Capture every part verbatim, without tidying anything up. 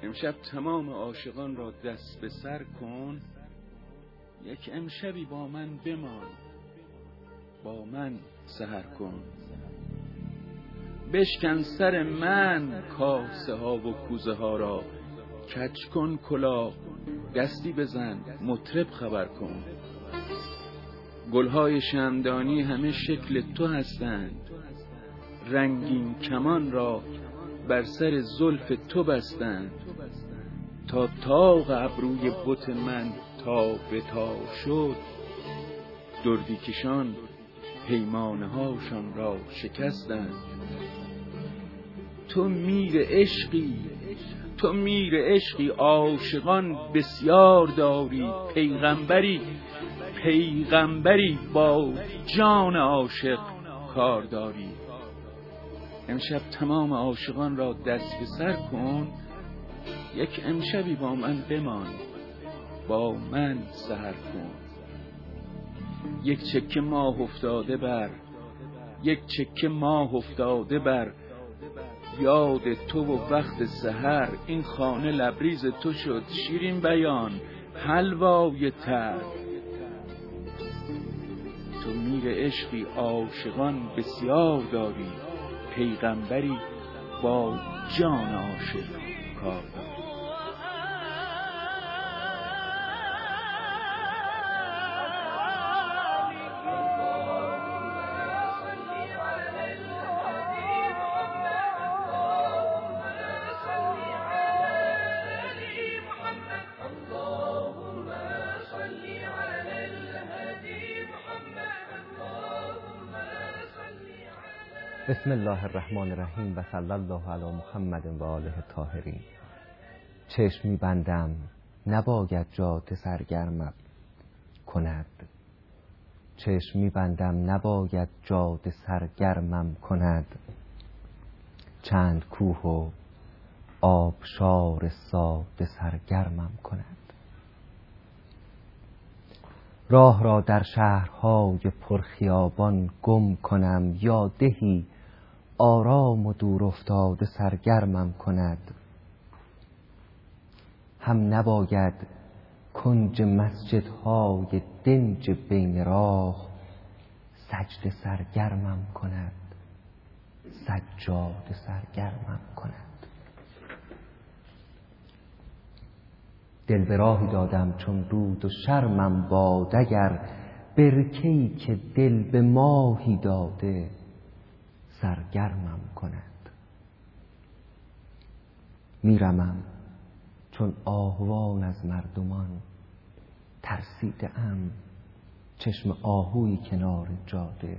امشب تمام عاشقان را دست به سر کن، یک امشبی با من بمان، با من سحر کن. بشکن سر من کاسه ها و کوزه ها را، کج کن کلاه دستی بزن مطرب خبر کن. گلهای شمعدانی همه شکل تو هستند، رنگین کمان را بر سر زلف تو بستند. تا طاق ابروی بت من تا به تا شد، دردی کشان پیمانه هاشان را شکستند. تو میر عشقی، تو میر عشقی عاشقان بسیار داری. پیغمبری، پیغمبری با جان عاشق کار داری. امشب تمام عاشقان را دست به سر کن، یک امشبی با من بمان، با من سحر کن. یک چکه ماه افتاده بر، یک چکه ماه افتاده بر یاد تو و وقت سحر. این خانه لبریز تو شد شیرین بیان حلوای تر. تو میر عشقی عاشقان بسیار داری. پیغمبری با جان عاشق کار داری. بسم الله الرحمن الرحیم و صلی الله علی محمد و آله الطاهرین. چشم می‌بندم نباید جاده سرگرمم کند، چشم می‌بندم نباید جاده سرگرمم کند. چند کوه و آبشار ساده سرگرمم کند. راه را در شهرهای پرخیابان گم کنم، یا دهی آرام و دور افتاده سرگرمم کند. هم نباید کنج مسجدهای دنج بین راه سجده سرگرمم کند، سجاده سرگرمم کند. دل به راهی دادم چون رود و شرمم باد، اگر برکه‌ای که دل به ماهی داده سرگرمم کند. میرمم چون آهوان از مردمان، ترسیده ام چشم آهوی کنار جاده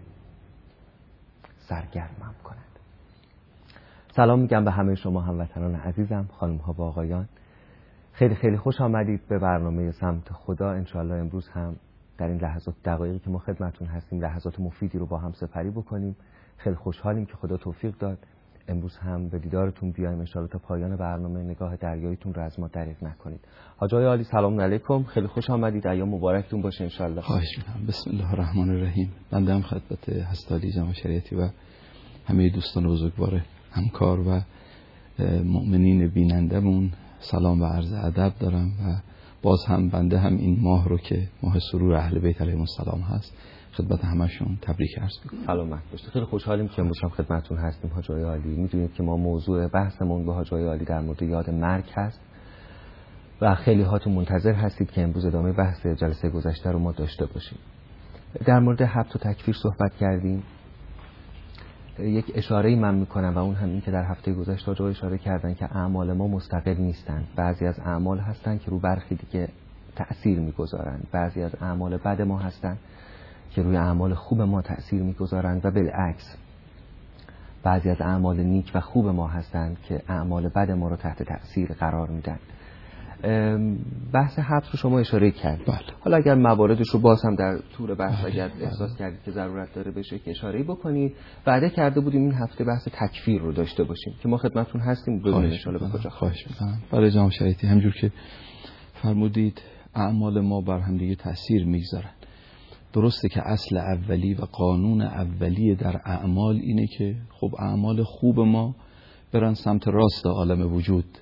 سرگرمم کند. سلام میگم به همه شما هموطنان عزیزم، خانم ها و آقایان. خیلی خیلی خوش آمدید به برنامه سمت خدا. انشاءالله امروز هم در این لحظات دقایقی که ما خدمتون هستیم لحظات مفیدی رو با هم سپری بکنیم. خیلی خوشحالیم که خدا توفیق داد امروز هم به دیدارتون بیایم. انشاءالله تا پایان برنامه نگاه دریاییتون رو از ما دریغ نکنید. حاجی عالی سلام علیکم، خیلی خوش آمدید. ایام مبارکتون باشه انشاءالله. خواهش می‌کنم. بسم الله الرحمن الرحیم. بنده هم خدمت حضرت علی جمع شریعتی و همه دوستان بزرگوار همکار و مؤمنین بینندمون سلام و عرض ادب دارم و باز هم بنده هم این ماه رو که ماه سرور اهل بیت علیهم السلام هست خدمت همشون تبریک عرض می‌کنم. سلامت باشید. خیلی خوشحالیم که امروز هم خدمتتون هستیم حاج آقای عالی. می‌دونید که ما موضوع بحثمون با حاج آقای عالی در مورد یاد مرگ هست و خیلی هاتون منتظر هستید که امروز ادامه بحث جلسه گذشته رو ما داشته باشیم. در مورد حبس و تکفیر صحبت کردیم. یک اشاره‌ای من می‌کنم و اون هم این که در هفته گذشته جا اشاره کردن که اعمال ما مستقل نیستن. بعضی از اعمال هستن که رو برخی دیگه تأثیر می‌گذارن، بعضی از اعمال بد ما هستن که روی اعمال خوب ما تأثیر می‌گذارن و بالعکس بعضی از اعمال نیک و خوب ما هستن که اعمال بد ما رو تحت تأثیر قرار میدن. بحث حبس رو شما اشاره کرد. بله. حالا اگر مواردش رو باز هم در طول بحث اگر احساس کردید که ضرورت داره بشه که اشاره‌ای بکنید. وعده کرده بودیم این هفته بحث تکفیر رو داشته باشیم که ما خدمتتون هستیم. بدون اشاره به کجا خواهش می‌کنم. برای جناب شریعتی همجور که فرمودید اعمال ما بر هم دیگه تأثیر می‌گذارن. درسته که اصل اولی و قانون اولی در اعمال اینه که خب اعمال خوب ما برن سمت راست عالم وجود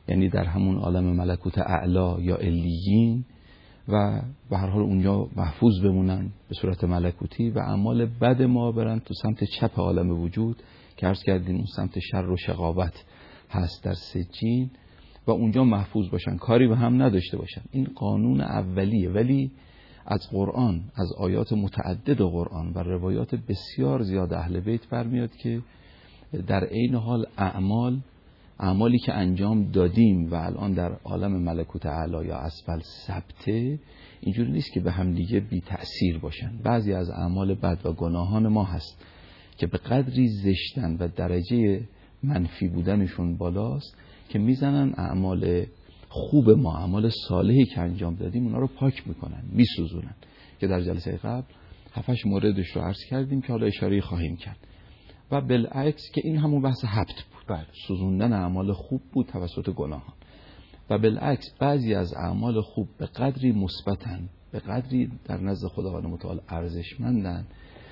یعنی در همون عالم ملکوت اعلا یا علیین و به هر حال اونجا محفوظ بمونن به صورت ملکوتی و اعمال بد ما برن تو سمت چپ عالم وجود که عرض کردیم اون سمت شر و شقاوت هست در سجین و اونجا محفوظ باشن، کاری به هم نداشته باشن. این قانون اولیه، ولی از قرآن، از آیات متعدد قرآن و روایات بسیار زیاد اهل بیت برمیاد که در عین حال اعمال اعمالی که انجام دادیم و الان در عالم ملکوت اعلی یا اسفل ثبته، اینجوری نیست که به هم دیگه بی تأثیر باشن. بعضی از اعمال بد و گناهان ما هست که به قدری زشتن و درجه منفی بودنشون بالاست که میزنن اعمال خوب ما، اعمال صالحی که انجام دادیم اونا رو پاک میکنن، میسوزونن، که در جلسه قبل هفتش موردش رو عرض کردیم که حالا اشاره خواهیم کرد. و بالعکس که این همون بحث حبط بود، سوزوندن اعمال خوب بود توسط گناهان. و بالعکس بعضی از اعمال خوب به قدری مثبتن، به قدری در نزد خداوند متعال ارزشمندن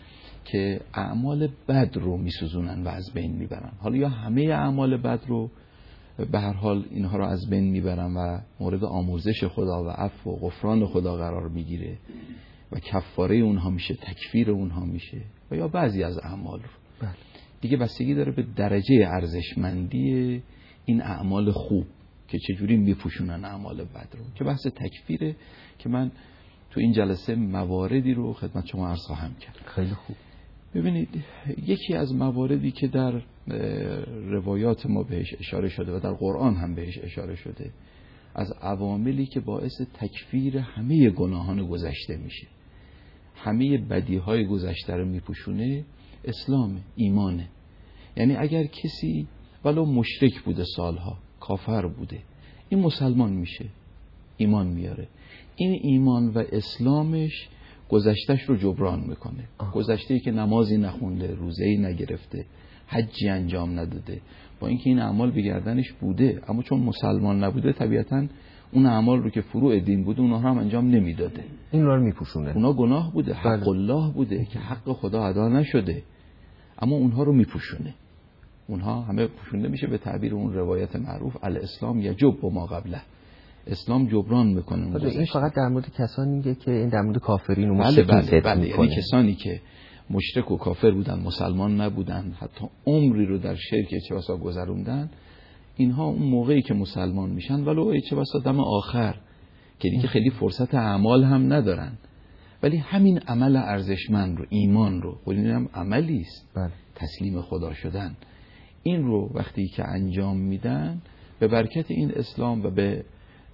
که اعمال بد رو میسوزونن و از بین میبرن. حالا یا همه اعمال بد رو به هر حال اینها رو از بین میبرن و مورد آمرزش خدا و عفو و غفران خدا قرار میگیره و کفاره اونها میشه، تکفیر اونها میشه، و یا بعضی از اعمال رو دیگه بستگی داره به درجه ارزشمندی این اعمال خوب که چجوری میپوشونن اعمال بد رو، که بحث تکفیره که من تو این جلسه مواردی رو خدمت شما عرض خواهم کرد. خیلی خوب. ببینید، یکی از مواردی که در روایات ما بهش اشاره شده و در قرآن هم بهش اشاره شده، از عواملی که باعث تکفیر همه گناهان گذشته میشه، همه بدیهای گذشته رو میپوشونه، اسلام، ایمانه. یعنی اگر کسی ولو مشرک بوده سالها، کافر بوده، این مسلمان میشه، ایمان میاره، این ایمان و اسلامش گذشتهش رو جبران میکنه. گذشته‌ای که نمازی نخونده، روزه‌ای نگرفته، حجی انجام نداده، با اینکه این اعمال به گردنش بوده، اما چون مسلمان نبوده طبیعتاً اون اعمال رو که فروع دین بوده اونها رو هم انجام نمیداده. این رو میپوشونه. اونا گناه بوده، حق الله بوده که حق خدا ادا نشده، اما اونها رو میپوشونه. اونها همه پوشونده میشه به تعبیر اون روایت معروف الاسلام یجب و ما قبله. اسلام جبران میکنه. این فقط در مورد کسانی میگه که این در مورد کافرین و مشرکین بله بله بله. یعنی کسانی که مشرک و کافر بودن، مسلمان نبودن، حتی عمری رو در شرک چه بسا گذروندن، اینها اون موقعی که مسلمان میشن ولو چه بسا دم آخر که دیگه خیلی فرصت اعمال هم ندارن، ولی همین عمل ارزشمند رو، ایمان رو، خود این هم عملی است، بله. تسلیم خدا شدن، این رو وقتی که انجام میدن به برکت این اسلام و به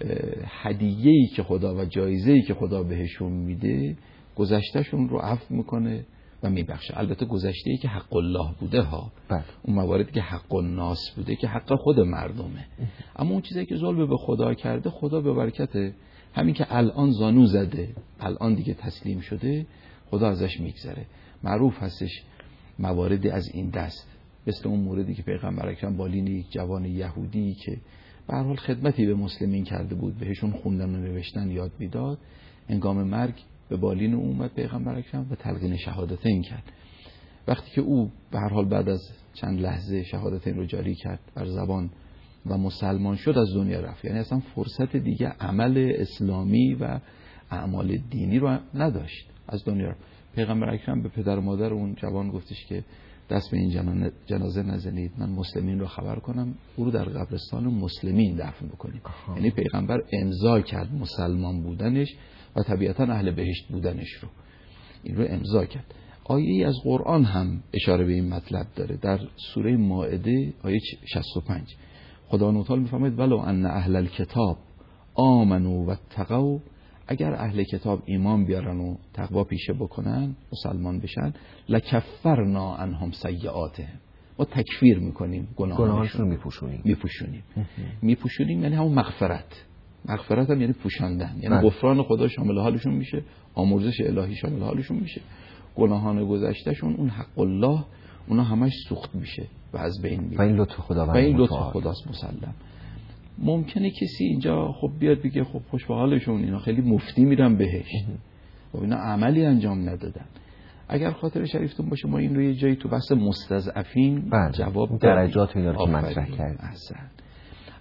هدیه‌ای که خدا و جایزه‌ای که خدا بهشون میده، گذشتهشون رو عفو میکنه و میبخشه. البته گذشته‌ای که حق الله بوده ها، بله. اون مواردی که حق الناس بوده که حق خود مردمه، اما اون چیزی که ظلم به خدا کرده، خدا به برکت همین که الان زانو زده، الان دیگه تسلیم شده، خدا ازش میگذره. معروف هستش مواردی از این دست، مثل اون موردی که پیغمبر اکرم بالین یک جوان یهودی که به هر حال خدمتی به مسلمین کرده بود، بهشون خوندن و نوشتن یاد میداد، هنگام مرگ به بالین او اومد پیغمبر اکرم و تلقین شهادتین کرد. وقتی که او به هر حال بعد از چند لحظه شهادتین رو جاری کرد بر زبان و مسلمان شد، از دنیا رفت. یعنی اصلا فرصت دیگه عمل اسلامی و اعمال دینی رو نداشت، از دنیا رفت. پیغمبر اکرم به پدر و مادر اون جوان گفتش که دست به این جنازه نزنید، من مسلمین رو خبر کنم، او رو در قبرستان مسلمین دفن بکنیم. یعنی پیغمبر امضا کرد مسلمان بودنش و طبیعتا اهل بهشت بودنش رو، این رو امضا کرد. آیه از قرآن هم اشاره به این مطلب داره، در سوره مائده آیه شصت و پنج خدا تعالی میفرماید ولو ان اهل الکتاب آمنوا واتقوا، اگر اهل کتاب ایمان بیارن و تقوا پیشه بکنن، مسلمان بشن، لکفرنا عنهم سیئاتهم، ما تکفیر میکنیم گناهانشون، میپوشونیم میپوشونیم میپوشونیم یعنی همون مغفرت. مغفرت هم یعنی پوشاندن، یعنی بله. غفران خدا شامل حالشون میشه، آمرزش الهی شامل حالشون میشه، گناهان گذشتهشون اون حق الله اونا همش سوخت میشه و از بین میره. و این لطف خداوند، و این لطف خداست مسلم. ممکنه کسی اینجا خب بیاد بگه خب خوش به حالشون، اینا خیلی مفتی میرن بهشت و اینا عملی انجام ندادن. اگر خاطر شریفتون باشه ما این رو یه جایی تو بحث مستضعفین بله. جواب درجات اینا رو که مطرح کردیم.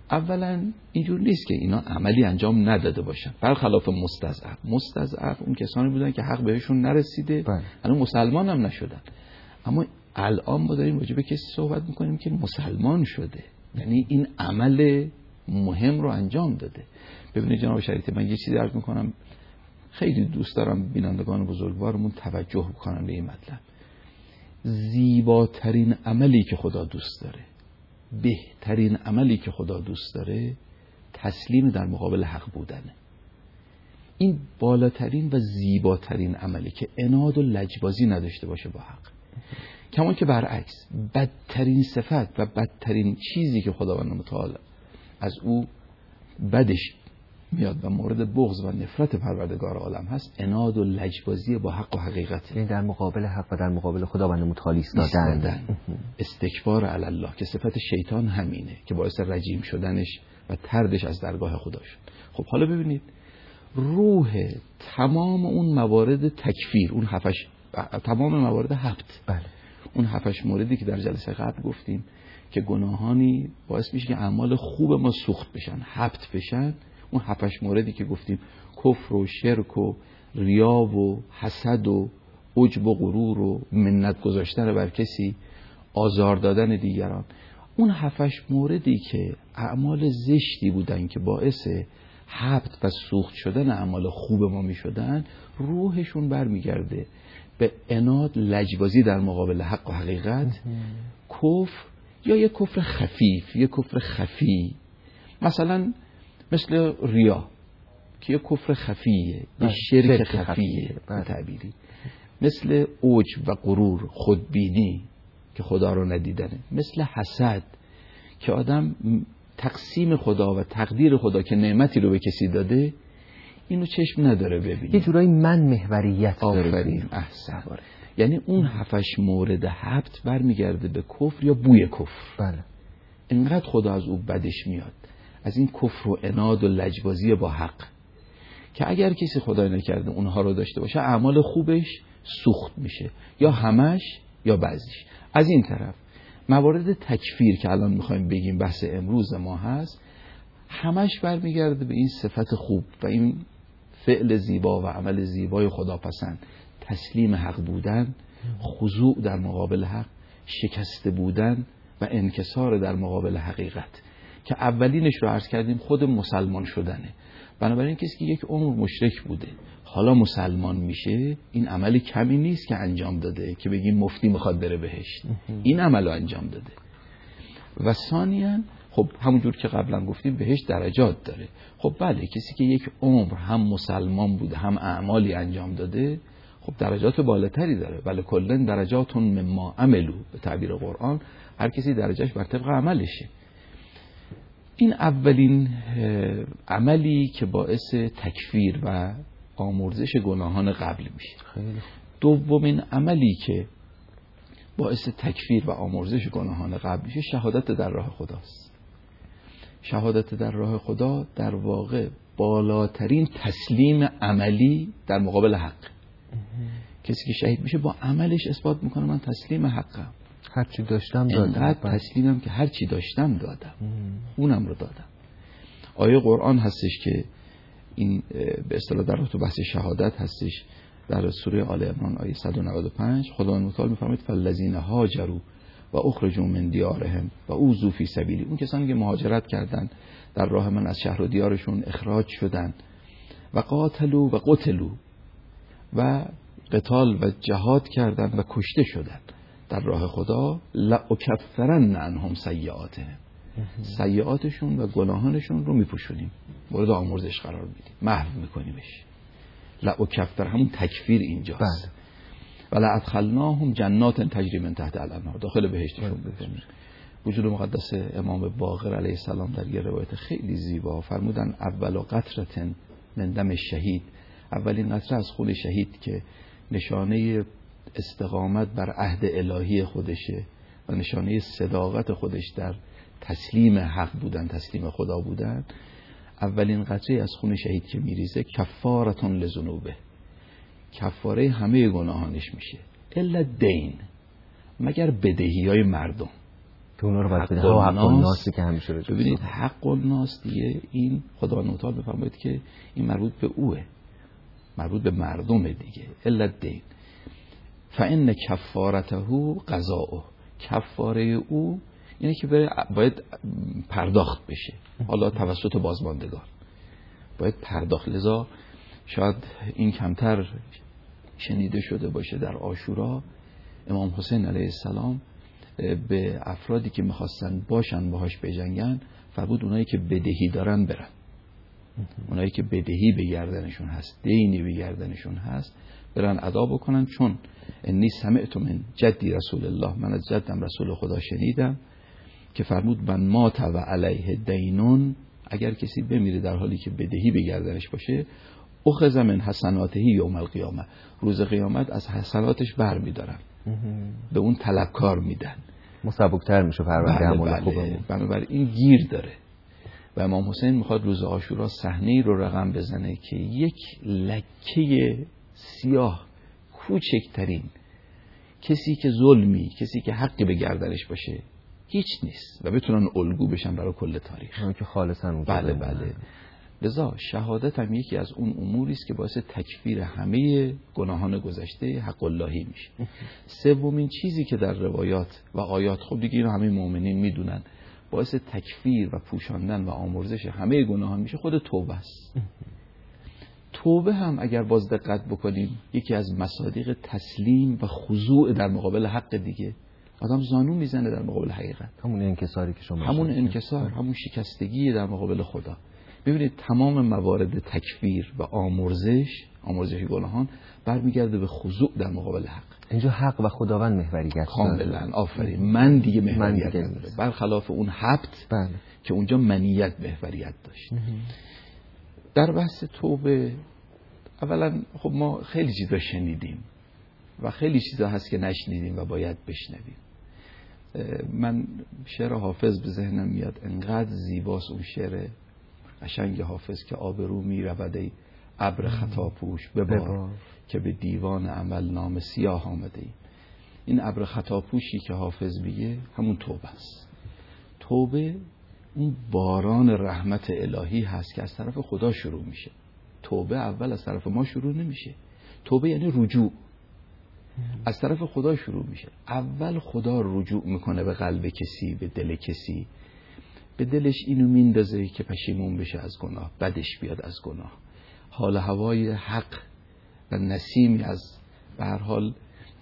اولا اینجور نیست که اینا عملی انجام نداده باشن، برخلاف مستضعف. مستضعف اون کسانی بودن که حق بهشون نرسیده، الان مسلمان هم نشدن. اما الان ما داریم راجع به کسی صحبت میکنیم که مسلمان شده، یعنی این عمل مهم رو انجام داده. ببینید جناب شریعتی، من یه چیزی عرض میکنم، خیلی دوست دارم بینندگان بزرگوارمون توجه بکنن به این مطلب. زیباترین عملی که خدا دوست داره، بهترین عملی که خدا دوست داره، تسلیم در مقابل حق بودنه. این بالاترین و زیباترین عملی که عناد و لجبازی نداشته باشه با حق. کما که برعکس بدترین صفت و بدترین چیزی که خداوند متعال از او بدش میاد و مورد بغض و نفرت پروردگار عالم هست، عناد و لجبازی با حق و حقیقت، یعنی در مقابل حق و در مقابل خداوند متعال ایستادن، استکبار علی الله، که صفت شیطان همینه که باعث رجیم شدنش و طردش از درگاه خدا شد. خب حالا ببینید روح تمام اون موارد تکفیر، اون هفتش تمام موارد هفت، بله، اون هفتش موردی که در جلسه قبل گفتیم که گناهانی باعث میشه که اعمال خوب ما سوخت بشن، هفت بشن، اون هفتش موردی که گفتیم، کفر و شرک و ریا و حسد و عجب و غرور و منت گذاشتن بر کسی، آزار دادن دیگران، اون هفتش موردی که اعمال زشتی بودن که باعث حبط و سوخت شدن اعمال خوب ما می شدن، روحشون برمیگرده به عناد، لجبازی در مقابل حق و حقیقت، کفر یا یک کفر خفیف، یک کفر خفی، مثلا مثل ریا که یک کفر خفیه، یک شرک خفیه به تعبیری، مثل عجب و غرور، خودبینی که خدا رو ندیدنه، مثل حسد که آدم تقسیم خدا و تقدیر خدا که نعمتی رو به کسی داده اینو چشم نداره ببینه، یه جورایی من محوریت داره. آفرین، احسن. یعنی اون هفتش مورد هفت برمیگرده به کفر یا بوی کفر. بله. اینقدر خدا از او بدش میاد، از این کفر و عناد و لجبازی با حق، که اگر کسی خدای نکرده اونها رو داشته باشه اعمال خوبش سوخت میشه، یا همش یا بعضیش. از این طرف موارد تکفیر که الان میخوایم بگیم بحث امروز ما هست، همش برمیگرده به این صفت خوب و این فعل زیبا و عمل زیبای خداپسند، تسلیم حق بودن، خضوع در مقابل حق، شکسته بودن و انکسار در مقابل حقیقت، که اولینش رو عرض کردیم خود مسلمان شدنه. بنابراین کسی که یک عمر مشرک بوده حالا مسلمان میشه، این عملی کمی نیست که انجام داده که بگیم مفتی میخواد بره بهشت، این عمل رو انجام داده. و ثانیاً خب همونجور که قبلا گفتیم بهشت درجات داره. خب بله، کسی که یک عمر هم مسلمان بوده هم اعمالی انجام داده، خب درجات بالاتری داره. ولی کلن درجاتون مما عملو، به تعبیر قرآن هر کسی درجهش بر طبق عملشه. این اولین عملی که باعث تکفیر و آمرزش گناهان قبل میشه. دومین عملی که باعث تکفیر و آمرزش گناهان قبل میشه شهادت در راه خداست. شهادت در راه خدا در واقع بالاترین تسلیم عملی در مقابل حق. کسی که شهید میشه با عملش اثبات میکنه من تسلیم حقم، هرچی داشتم دادم، اینقدر تسلیمم که هرچی داشتم دادم، اونم رو دادم. آیه قرآن هستش که این به اصطلاح در تو بحث شهادت هستش، در سوره آل عمران آیه صد و نود و پنج خداوند متعال میفرماید فالذین هاجروا و اخرجوا من دیارهم و اوذوا فی سبیلی، اون کسانی که مهاجرت کردند در راه من از شهر و دیارشون اخراج شدند، و قاتلوا و قتلوا و قتال و جهاد کردند و کشته شدند در راه خدا، لأکفرن عنهم سیئاتهم، سیئاتشون و گناهانشون رو میپوشونیم، مورد آمرزش قرار میدیم، محو میکنیمش. لأکفر همون تکفیر اینجاست. و لأدخلناهم جنات تجری من تحت الانهار، داخل بهشتشون بکنیم. وجود مقدس امام باقر علیه السلام در یه روایت خیلی زیبا فرمودن اول قطره من دم شهید، اولین قطره از خون شهید که نشانه استقامت بر عهد الهی خودشه و نشانه صداقت خودش در تسلیم حق بودن، تسلیم خدا بودن، اولین قطره از خون شهید که میریزه کفارتون لذنوبه، کفاره همه گناهانش میشه، الا دین، مگر بدهی های مردم. که اونا رو باید بده ها حق الناس که همیشه رو ببینید حق الناس دیگه این خدا متعال بفرماید که این مربوط به اوه، مربوط به مردم دیگه. الا الدین فان کفارته قضاؤه، کفاره او اینه که باید پرداخت بشه، حالا توسط بازماندگان باید پرداخت. لذا شاید این کمتر شنیده شده باشه، در عاشورا امام حسین علیه السلام به افرادی که میخواستن باشن باهاش بجنگن فرمود اونایی که بدهی دارن برن، اونایی که بدهی به گردنشون هست، دینی به گردنشون هست، برن ادا بکنن. چون انی سمعت من جدی رسول الله، من از جدم رسول خدا شنیدم که فرمود من مات و علیه دینون، اگر کسی بمیره در حالی که بدهی به گردنش باشه، اخذ من حسناته یوم القیامه، روز قیامت از حسناتش بر میدارن، به اون طلبکار میدن، مسبوکتر میشه پرونده اعمال خوبمون. بنابراین این گیر داره و امام حسین میخواد روز عاشورا صحنه‌ای رو رقم بزنه که یک لکه سیاه کوچکترین کسی که ظلمی، کسی که حقی به گردنش باشه هیچ نیست و بتونن الگو بشن برای کل تاریخ. اون که خالصا اونجا. بله بله. لذا شهادت هم یکی از اون اموری است که باعث تکفیر همه گناهان گذشته حق اللهی میشه. سومین چیزی که در روایات و آیات، خب دیگه اینو همه مؤمنین میدونن، باعث تکفیر و پوشاندن و آمرزش همه گناهان میشه، خود توبه است. توبه هم اگر باز دقت بکنیم یکی از مصادیق تسلیم و خضوع در مقابل حق دیگه، آدم زانو میزنه در مقابل حقیقت، همون انکساری که شما همون انکسار، همون شکستگی در مقابل خدا. ببینید تمام موارد تکفیر و آمرزش، آمرزش گناهان برمیگرده به خضوع در مقابل حق. اینجا حق و خداوند محوریت کاملا. آفرین. من دیگه محوریت نداره، برخلاف اون حبت بله. که اونجا منیت محوریت داشت. در بحث توبه اولا خب ما خیلی چیزا شنیدیم و خیلی چیزا هست که نشنیدیم و باید بشنویم. من شعر حافظ به ذهنم میاد، انقدر زیباست اون شعر قشنگ حافظ که آبرو می رود ای ابر خطا پوش ببار که به دیوان عمل نام سیاه آمده ای. این ابر خطا پوشی که حافظ میگه همون توبه است. توبه اون باران رحمت الهی هست که از طرف خدا شروع میشه. توبه اول از طرف ما شروع نمیشه. توبه یعنی رجوع، از طرف خدا شروع میشه. اول خدا رجوع میکنه به قلب کسی، به دل کسی، به دلش اینو میندازه که پشیمون بشه از گناه، بدش بیاد از گناه. حال هوای حق و نسیمی از به هر حال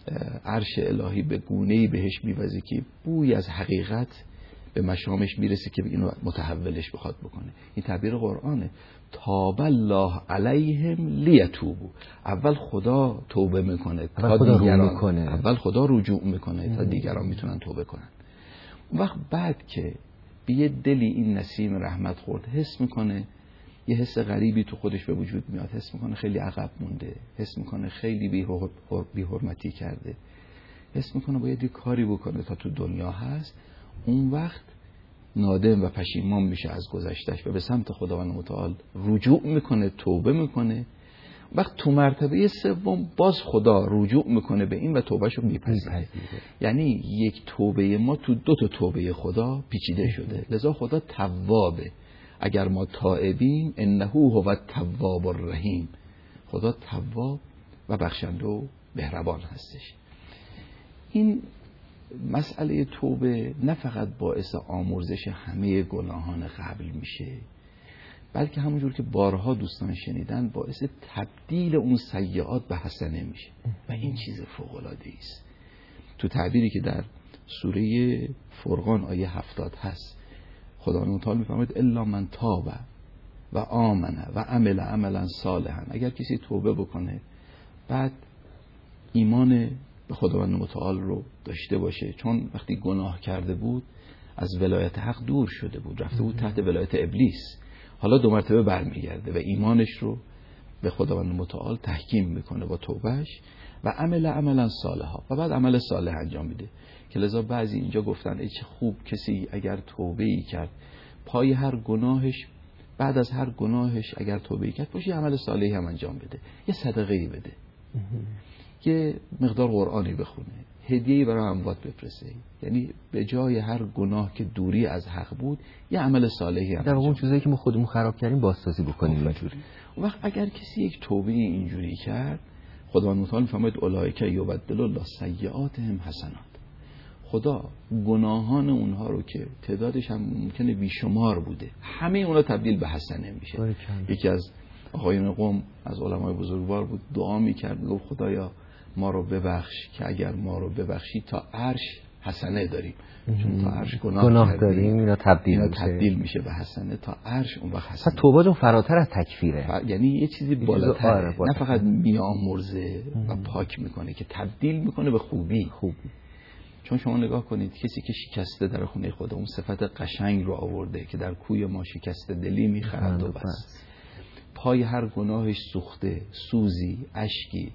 عرش الهی به گونه‌ای بهش میوزه که بوی از حقیقت به مشامش میرسه که اینو متحولش بخواد بکنه. این تعبیر قرآنه، تاب الله علیهم لیتوبوا. اول خدا توبه میکنه تا دیگران میکنه. اول خدا رجوع میکنه تا دیگران میتونن توبه کنن. اون وقت بعد که به یه دلی این نسیم رحمت خورد، حس میکنه یه حس غریبی تو خودش به وجود میاد، حس میکنه خیلی عقب مونده، حس میکنه خیلی بی حرمتی کرده، حس میکنه باید یه کاری بکنه تا تو دنیا هست. اون وقت نادم و پشیمان میشه از گذشتش و به سمت خداوند متعال رجوع میکنه، توبه میکنه. وقت تو مرتبه سوم باز خدا رجوع میکنه به این و توبهشو میپذیره. یعنی یک توبه ما تو دو تا توبه خدا پیچیده شده. لذا خدا توابه. اگر ما تائبیم انه هو التواب الرحیم. خدا تواب و بخشنده و مهربان هستش. این مسئله توبه نه فقط باعث آمرزش همه گناهان قبل میشه، بلکه همونجور که بارها دوستان شنیدن باعث تبدیل اون سیئات به حسنه میشه و این چیز فوق‌العاده است. تو تعبیری که در سوره فرقان آیه هفتاد هست، خداوند تعالی میفرماید الا من تاب و آمن و عمل عملا صالحا. اگر کسی توبه بکنه بعد ایمان به خداوند متعال رو داشته باشه، چون وقتی گناه کرده بود از ولایت حق دور شده بود، رفته بود تحت ولایت ابلیس، حالا دو مرتبه برمیگرده و ایمانش رو به خداوند متعال تحکیم میکنه با توبهش و عمل عملا صالحا و بعد عمل صالح انجام میده. که لذا بعضی اینجا گفتن ای چه خوب کسی اگر توبه ای کرد پای هر گناهش، بعد از هر گناهش اگر توبه ای کرد باشه عمل صالحی هم انجام بده، یه صدقه ای بده، یه مقدار قرآنی بخونه، هدیه‌ای برای اموات بفرسته. یعنی به جای هر گناه که دوری از حق بود یه عمل صالحی هم در اون چیزایی که ما خودمون خراب کردیم بازسازی بکنیم. اینجوری اون وقت اگر کسی یک توبه اینجوری کرد، خداوند متعال می‌فرماید اولئک یبدل الله سیئاتهم حسنات. خدا گناهان اونها رو که تعدادش هم ممکنه بیشمار بوده، همه اونا تبدیل به حسنه میشه. یکی از آقایون قوم از علمای بزرگوار بود، دعا میکرد، میگفت خدایا ما رو ببخش که اگر ما رو ببخشی تا عرش حسنه داریم، چون تا عرش گناه, گناه داریم، اینا تبدیل اینا میشه تبدیل میشه به حسنه، تا عرش اون وقت حسنه. توبه جون فراتر از تکفیره، ف... یعنی یه چیزی بالاتره، آره نه فقط میامرزه و پاک میکنه که تبدیل میکنه به خوبی. خوبی چون شما نگاه کنید کسی که شکسته در خونه خدا اون صفت قشنگ رو آورده که در کوی ما شکسته دلی میخرد و بس. پای هر گناهش سوخته، سوزی، اشکی،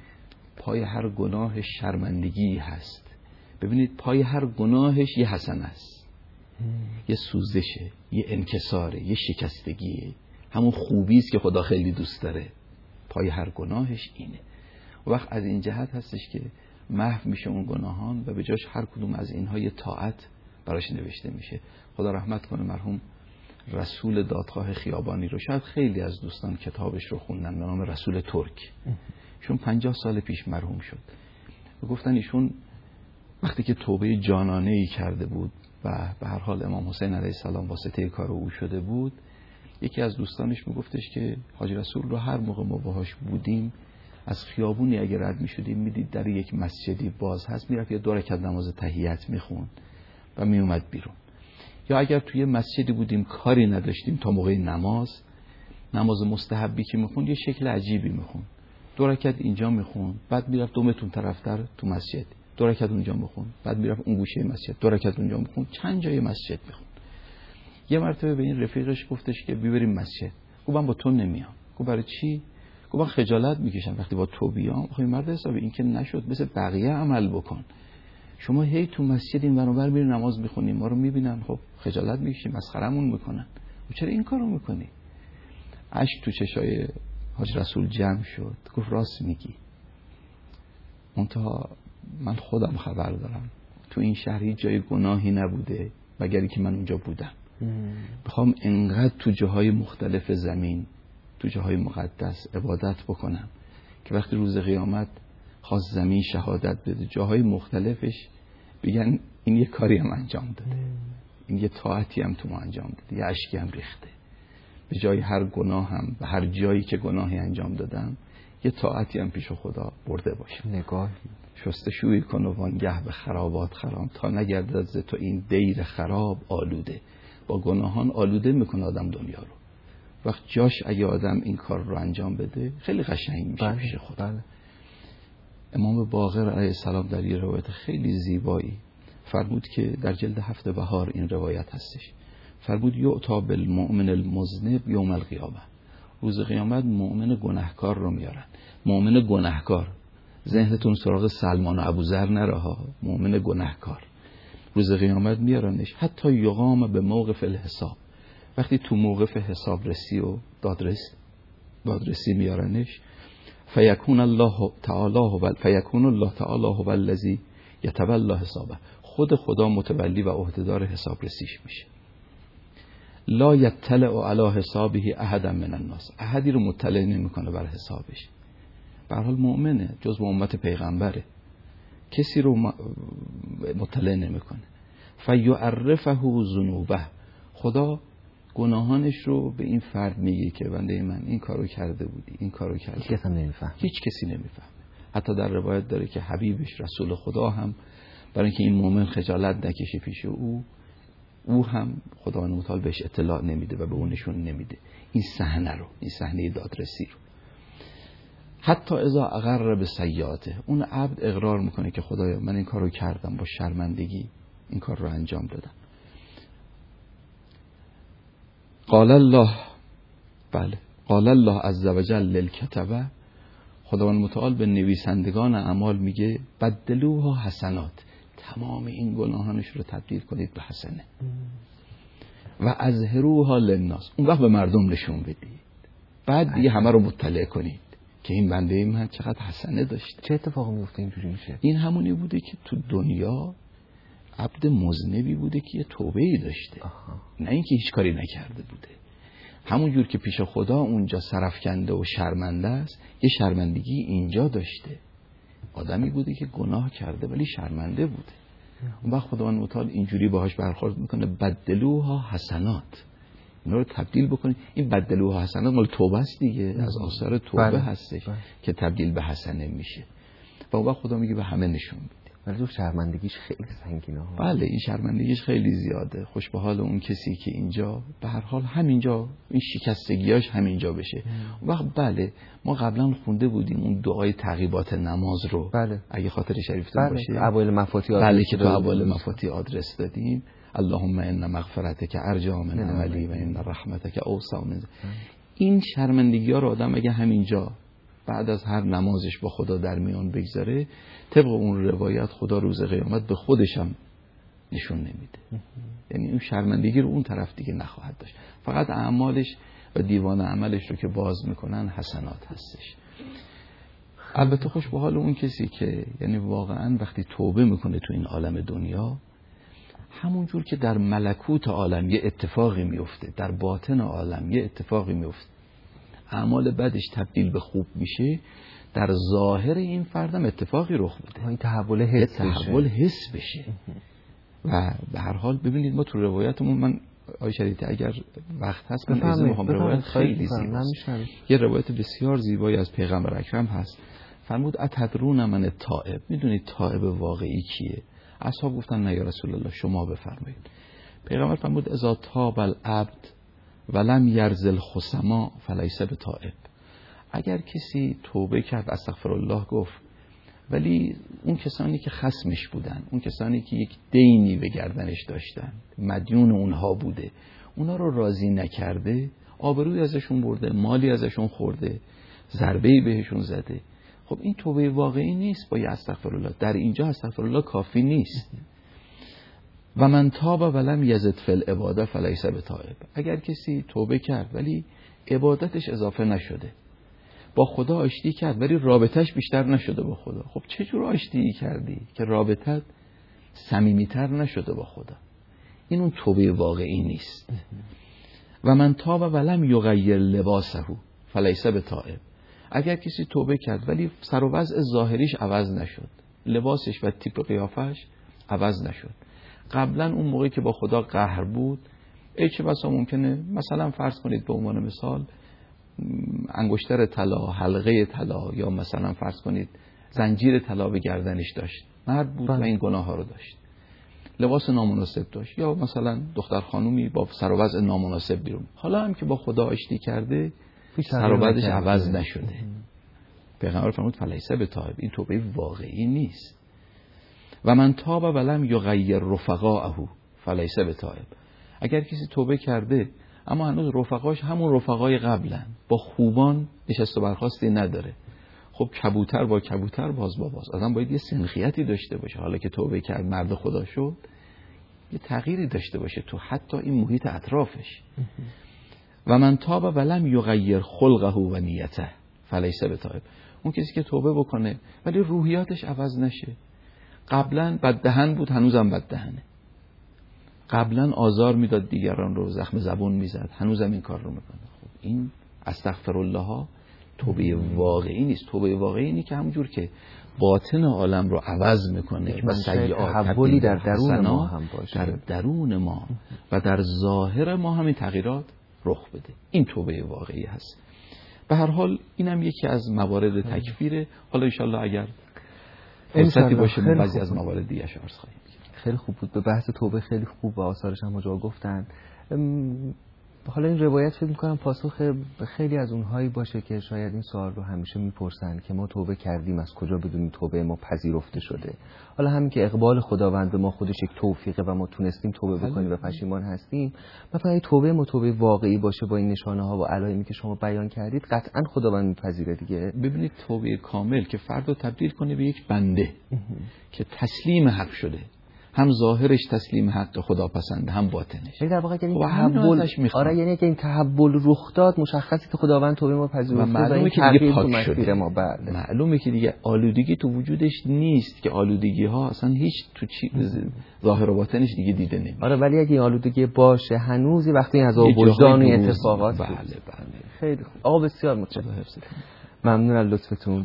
پای هر گناهش شرمندگی هست. ببینید پای هر گناهش یه حسنه است، یه سوزشه، یه انکساره، یه شکستگیه، همون خوبی است که خدا خیلی دوست داره. پای هر گناهش اینه. وقت از این جهت هستش که محو میشه اون گناهان و به جاش هر کدوم از اینها یه طاعت براش نوشته میشه. خدا رحمت کنه مرحوم رسول دادخواه خیابانی رو، شاید خیلی از دوستان کتابش رو خوندن، به نام رسول ترک. چون پنجاه سال پیش مرحوم شد و گفتن ایشون وقتی که توبه جانانه‌ای کرده بود و به هر حال امام حسین علیه السلام واسطه کار او شده بود، یکی از دوستانش میگفتش که حاج رسول رو هر موقع ما باهاش بودیم از خیابونی اگر رد میشدیم میدید در یک مسجدی باز هست، میرفت یه دو رکعت نماز تحیت میخوند و میومد بیرون. یا اگر توی مسجدی بودیم کاری نداشتیم تا موقع نماز، نماز مستحبی که میخوند یه شکل عجیبی میخوند، دو رکعت اینجا میخوند، بعد میرفت دو متر طرفتر تو مسجد دو رکعت اونجا میخوند، بعد میرفت اون گوشه مسجد دو رکعت اونجا میخوند، چند جای مسجد میخوند. یه مرتبه به این رفیقش گفتش که بیبریم مسجد. گفت من با تو نمیام. گفت برای چی؟ گفت من خجالت میکشم وقتی با تو بیام. آخه مرد حسابی این که نشد، مثل بقیه عمل بکن. شما هی تو مسجد این ور اون ور میری نماز میخونی، ما رو میبینن، خب خجالت میکشی، مسخرهمون میکنن. چرا این کارو میکنی؟ اشک تو چشای حاج رسول جمع شد. گفت راست میگی، منتها من خودم خبر دارم تو این شهر هیچ جای گناهی نبوده مگری که من اونجا بودم. بخوام انقدر تو جاهای مختلف زمین، تو جاهای مقدس عبادت بکنم که وقتی روز قیامت خواست زمین شهادت بده، جاهای مختلفش بگن این یه کاری هم انجام داده، این یه طاعتی هم تو ما انجام داده، یه اشکی هم ریخته. به جای هر گناه هم و هر جایی که گناهی انجام دادم یه طاعتی هم پیش خدا برده باشه. نگاه شستشویی کن و وانگه به خرابات خرام، تا نگردد ز تو این دیر خراب آلوده. با گناهان آلوده میکنه آدم دنیا رو. وقت جاش اگه آدم این کار رو انجام بده خیلی قشنگ میشه بله، پیش خدا. بله. امام باقر علیه السلام در یه روایت خیلی زیبایی فرمود که در جلد هفت بهار این روایت هستش، فرمود یعطا بالمؤمن المذنب یوم القیامه. روز قیامت مؤمن گناهکار رو میارن. مؤمن گناهکار، ذهنتون سراغ سلمان و ابوذر نره ها، مؤمن گناهکار روز قیامت میارنش حتی یقام به موقف الحساب. وقتی تو موقف حساب رسی و دادرس دادرسی میارنش، فیکون الله تعالی و فیکون الله تعالی هو الذی یتولی حسابه. خود خدا متولی و عهدهدار حساب رسیش میشه. لا یطلع علی حسابه احد من الناس، احدی رو مطلع نمیکنه بر حسابش. به هر حال مؤمنه، جزو امت پیغمبره، کسی رو مطلع نمیکنه. فیعرفه ذنوبه، خدا گناهانش رو به این فرد میگه که بنده من این کارو کرده بودی، این کارو کردی. هیچ کس هم نمیفهمه. هیچ کسی نمیفهمه. حتی در روایت داره که حبیبش رسول خدا هم برای اینکه این مؤمن خجالت نکشه پیش او، او هم خداوند متعال بهش اطلاع نمیده و به اون نشون نمیده این صحنه رو، این صحنه دادرسی رو. حتی اذا اقر به سیئاته، اون عبد اقرار میکنه که خدایا من این کارو کردم، با شرمندگی این کار رو انجام دادم. قال الله، بله، قال الله عز وجل للکتبه، خداوند متعال به نویسندگان اعمال میگه بدلوها حسنات، تمام این گناهانش رو تبدیل کنید به حسنه. و اظهروها للناس، اون وقت به مردم نشون بدید، بعد دیگه همه رو مطلع کنید که این بنده من چقدر حسنه داشته. چه اتفاقی میفته اینجوری میشه؟ این همونی بوده که تو دنیا عبد مذنبی بوده که یه توبه‌ای داشته. آها. نه اینکه هیچ کاری نکرده بوده. همون جور که پیش خدا اونجا سرفکنده و شرمنده است، یه شرمندگی اینجا داشته. آدمی بوده که گناه کرده ولی شرمنده بوده. اون وقت خداوند متعال اینجوری باهاش برخورد میکنه، بدلوها حسنات، اینا رو تبدیل بکنید. این بدلوها حسنات مال توبه است دیگه، از آثار توبه بله. هستش بله. که تبدیل به حسنه میشه. و اون وقت خدا میگه به همه نشون بده. ولی تو شرمندگیش خیلی سنگینه ها. بله این شرمندگیش خیلی زیاده. خوش به حال اون کسی که اینجا به هر حال همینجا این شکستگیاش همینجا بشه. اون وقت بله ما قبلا خونده بودیم اون دعای تعقیبات نماز رو. بله. اگه خاطر شریفتون بله. باشه. اوایل مفاتی آدرس. بله که تو اوایل مفاتی آدرس دادیم. اللهم ان مغفرتک ارجا من عملی و ان رحمتک اوسع من. این شرمندگی‌ها رو آدم اگه همینجا بعد از هر نمازش با خدا در میان بگذاره، طبق اون روایت خدا روز قیامت به خودش هم نشون نمیده. یعنی اون شرمندگی رو اون طرف دیگه نخواهد داشت. فقط اعمالش و دیوان عملش رو که باز میکنن حسنات هستش. البته خوش به حال اون کسی که یعنی واقعا وقتی توبه میکنه تو این عالم دنیا، همون جور که در ملکوت عالم یه اتفاقی میفته، در باطن عالم یه اتفاقی میفته، اعمال بدش تبدیل به خوب میشه، در ظاهر این فردم اتفاقی رخ بده، این تحول حس بشه. تحول حس بشه. و به هر حال ببینید ما تو روایتمون، من آقای شریعتی اگر وقت هست من از میخوام روایت خیلی زیباست. یه روایت بسیار زیبایی از پیغمبر اکرم هست. فرمود اتدرون من التائب، میدونید تائب واقعی کیه؟ اصحاب گفتن نه یا رسول الله شما بفرمایید. پیغمبر فرمود اذا تاب العبد ولم یرزل خصما فلیس بتائب. اگر کسی توبه کرد استغفر الله گفت ولی اون کسانی که خصمش بودن، اون کسانی که یک دینی به گردنش داشتن، مدیون اونها بوده، اونا رو راضی نکرده، آبروی ازشون برده، مالی ازشون خورده، ضربه‌ای بهشون زده، خب این توبه واقعی نیست. با استغفر الله در اینجا استغفر الله کافی نیست. و من تاب ولم یزد فی العباده فلیس بتائب. اگر کسی توبه کرد ولی عبادتش اضافه نشده، با خدا آشتی کرد ولی رابطش بیشتر نشده با خدا، خب چه جور آشتی کردی که رابطت صمیمیتر نشده با خدا؟ این اون توبه واقعی نیست. و من تاب ولم یغیر لباسه فلیس بتائب. اگر کسی توبه کرد ولی سر و وضع ظاهریش عوض نشد، لباسش و تیپ قیافش عوض نشد، قبلا اون موقعی که با خدا قهر بود، ای چه بسا ممکنه مثلا فرض کنید به عنوان مثال انگشتر طلا، حلقه طلا، یا مثلا فرض کنید زنجیر طلا به گردنش داشت، مرد بود و این گناه ها رو داشت، لباس نامناسب داشت، یا مثلا دختر خانومی با سر و وضع نامناسب بیرون، حالا هم که با خدا آشتی کرده سر و وضعش عوض نشده. پیغمبر فرمود فلیس بتائب، این توبه واقعی نیست. و من تاب ولم یغیر رفقاءه فلیس بتائب. اگر کسی توبه کرده اما هنوز رفقاش همون رفقای قبلن، با خوبان نشست و برخاستی نداره، خب کبوتر با کبوتر باز با باز. آدم باید یه سنخیتی داشته باشه، حالا که توبه کرد مرد خدا شد، یه تغییری داشته باشه تو حتی این محیط اطرافش. و من تاب ولم یغیر خلقه و نیته فلیس بتائب. اون کسی که توبه بکنه ولی روحیاتش عوض نشه، قبلا بددهن بود هنوزم بددهنه، قبلا آزار میداد دیگران رو، زخم زبون میزد، هنوزم این کار رو میکنه، خب این استغفر الله ها توبه واقعی نیست. توبه واقعی اینه که همونجور که باطن عالم رو عوض میکنه و سیئات تحولی در درون ما هم باشه، در درون ما و در ظاهر ما همین تغییرات رخ بده، این توبه واقعی هست. به هر حال اینم یکی از موارد تکفیره. حالا انشالله اگر فرصتی باشه بعضی از موارد دیگه اش عرض خواهیم. خیلی خوب بود، به بحث توبه خیلی خوب و آثارش هم جا گفتن. حالا این روایت فکر می‌کنم پاسخ خیلی از اونهایی باشه که شاید این سوال رو همیشه میپرسن که ما توبه کردیم از کجا بدونیم توبه ما پذیرفته شده. حالا همین که اقبال خداوند به ما خودش یک توفیقه و ما تونستیم توبه بکنیم و پشیمان هستیم، مثلا توبه ما توبه واقعی باشه با این نشانه ها و علائمی که شما بیان کردید، قطعا خداوند میپذیره دیگه. ببینید توبه کامل که فرد رو تبدیل کنه به یک بنده که تسلیم حق شده هم ظاهرش تسلیم حق خدا پسنده هم باطنش. در واقع یعنی تحول، آره یعنی که این تحول رخ داد مشخصه که خداوند توبه ما پذیرفته و معلومه که دیگه پاک شده ما. بله معلومه که دیگه آلودگی تو وجودش نیست، که آلودگی ها اصلا هیچ تو چی ظاهر و باطنش دیگه دیده نمیشه. آره ولی اگه آلودگی باشه هنوز وقتی از وجدان و اتفاقات. بله بله خیلی خوب. آقا بسیار متشکرم، ممنون از لطفتون.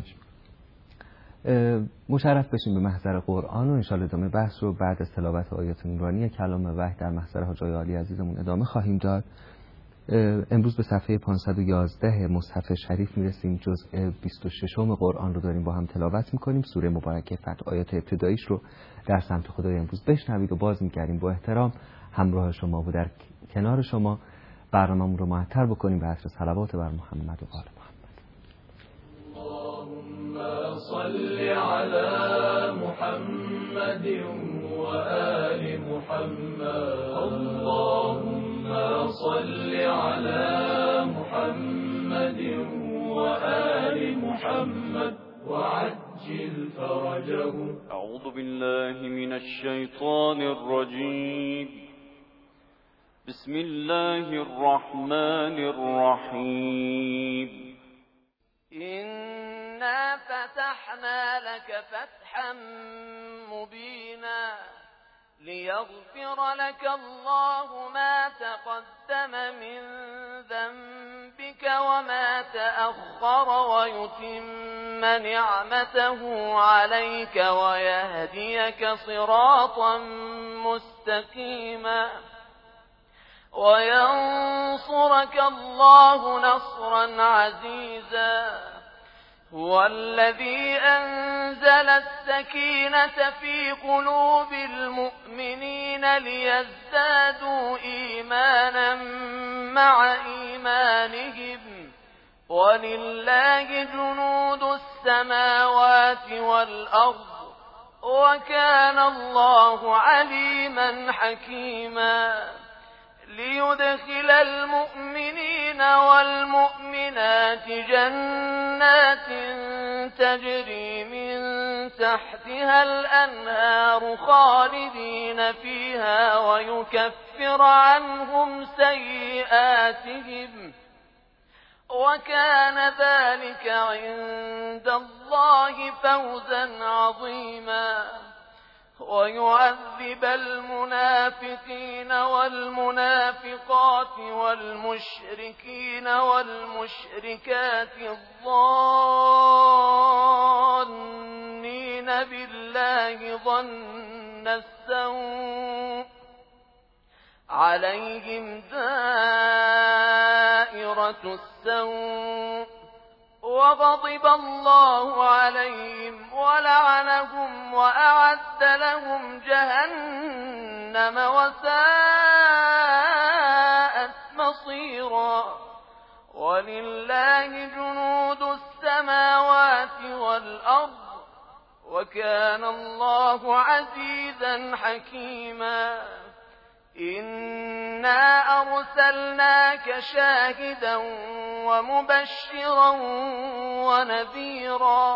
مشرف بشیم به محضر قرآن و انشاءالله ادامه بحث رو بعد از تلاوت آیات نورانی کلام وحی در محضر حاج آقای عالی عزیزمون ادامه خواهیم داد. امروز به صفحه پانصد و یازده مصحف شریف میرسیم. جزء بیست و شش قرآن رو داریم با هم تلاوت میکنیم. سوره مبارکه فتح آیات ابتداییش رو در سمت خدای امروز بشنوید و باز میگردیم با احترام همراه شما و در کنار شما برنامه‌مون رو معطر بکنیم به عطر صلوات بر محمد و آل محمد. صل على محمد وآل محمد اللهم صل على محمد وآل محمد وعجل فرجه. أعوذ بالله من الشيطان الرجيم. بسم الله الرحمن الرحيم. إنا فتحنا لك فتحا مبينا ليغفر لك الله ما تقدم من ذنبك وما تأخر ويتم نعمته عليك ويهديك صراطا مستقيما وينصرك الله نصرا عزيزا. هو الذي أنزل السكينة في قلوب المؤمنين ليزدادوا إيمانا مع إيمانهم ولله جنود السماوات والأرض وكان الله عليما حكيما. ليدخل المؤمنين والمؤمنات جنات تجري من تحتها الأنهار خالدين فيها ويكفر عنهم سيئاتهم وكان ذلك عند الله فوزا عظيما. ويعذب المنافقين والمنافقات والمشركين والمشركات الظانين بالله ظن السوء عليهم دائرة السوء وغضب الله عليهم ولعنهم وأعد لهم جهنم وساءت مصيرا. ولله جنود السماوات والأرض وكان الله عزيزا حكيما. إنا أرسلناك شاهدا ومبشرا ونذيرا